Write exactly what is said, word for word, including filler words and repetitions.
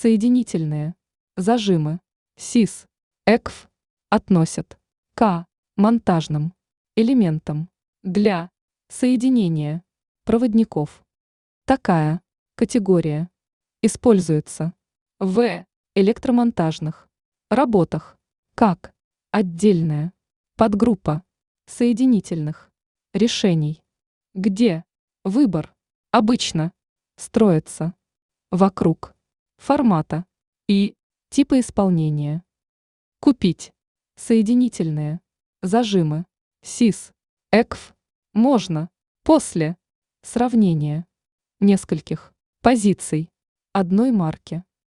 Соединительные. Зажимы. СИС. ЭКФ. Относят к монтажным элементам для соединения проводников. Такая категория используется в электромонтажных работах как отдельная подгруппа соединительных решений, где выбор обычно строится вокруг формата и типа исполнения. Купить соединительные зажимы СИС, ЭКФ можно после сравнения нескольких позиций одной марки.